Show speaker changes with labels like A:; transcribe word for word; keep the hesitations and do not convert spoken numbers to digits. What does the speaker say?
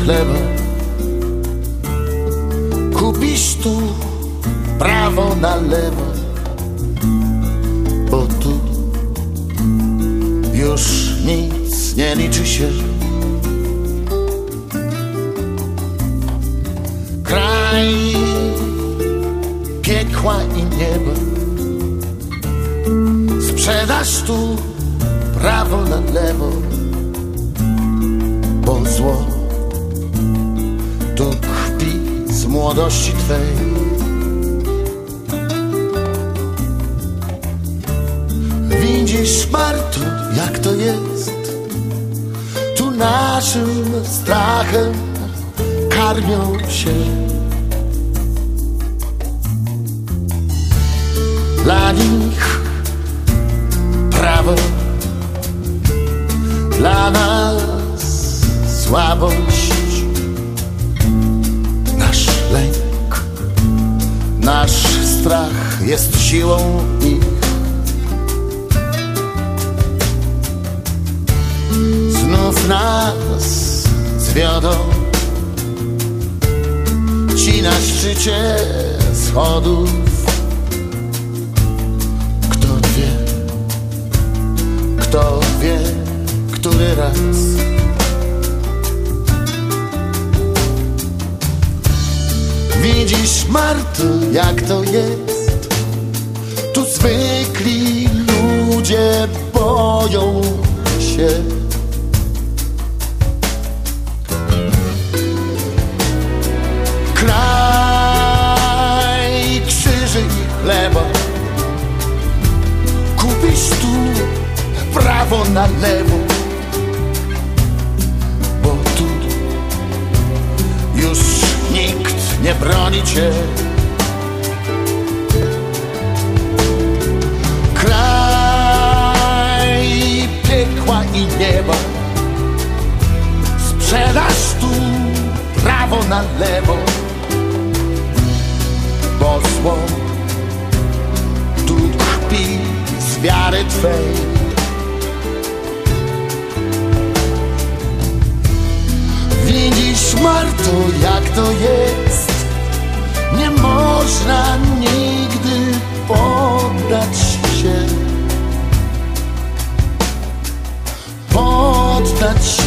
A: chleba. Kupisz tu prawo na lewo, bo tu już nic nie liczy się. Kraj piekła i nieba, sprzedasz tu prawo na lewo, bo zło tu kpi z młodości twej. Widzisz, Marto, jak to jest, tu naszym strachem karmią się. Dla nich prawo, dla nas słabość. Nasz lęk, nasz strach jest siłą ich. Znów nas zwiodą ci na szczycie schodów. Kto wie, kto wie, który raz. Widzisz, Marto, jak to jest, tu zwykli ludzie boją się. Kraj krzyży i chleba, kupisz tu prawo na lewo, bo tu już nikt nie broni cię. Kraj piekła i nieba, sprzedasz tu prawo na lewo, bo zło tu kpi z wiary twej. Widzisz, Marto, jak to jest, nie można nigdy poddać się, poddać